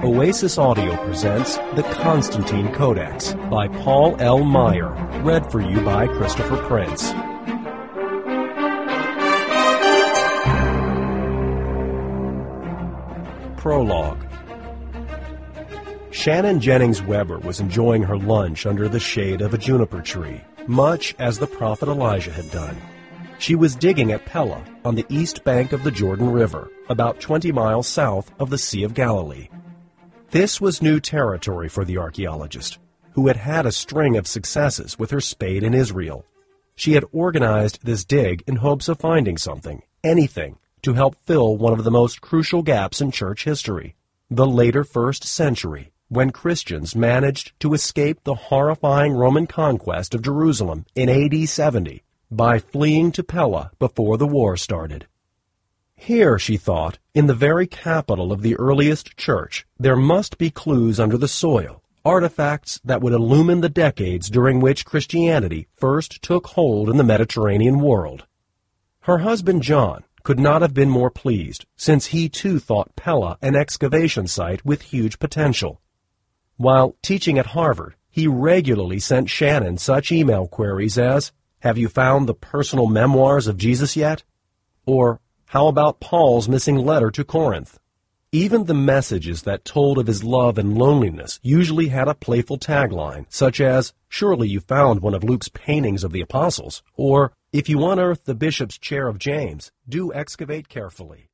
Oasis Audio presents The Constantine Codex by Paul L. Meyer, read for you by Christopher Prince. Prologue. Shannon Jennings Weber was enjoying her lunch under the shade of a juniper tree, much as the prophet Elijah had done. She was digging at Pella on the east bank of the Jordan River, about 20 miles south of the Sea of Galilee. This was new territory for the archaeologist, who had had a string of successes with her spade in Israel. She had organized this dig in hopes of finding something, anything, to help fill one of the most crucial gaps in church history, the later 1st century, when Christians managed to escape the horrifying Roman conquest of Jerusalem in AD 70 by fleeing to Pella before the war started. Here, she thought, in the very capital of the earliest church, there must be clues under the soil, artifacts that would illumine the decades during which Christianity first took hold in the Mediterranean world. Her husband John could not have been more pleased, since he too thought Pella an excavation site with huge potential. While teaching at Harvard, he regularly sent Shannon such email queries as, "Have you found the personal memoirs of Jesus yet?" Or, "How about Paul's missing letter to Corinth?" Even the messages that told of his love and loneliness usually had a playful tagline, such as, "Surely you found one of Luke's paintings of the apostles," or, "If you unearth the bishop's chair of James, do excavate carefully."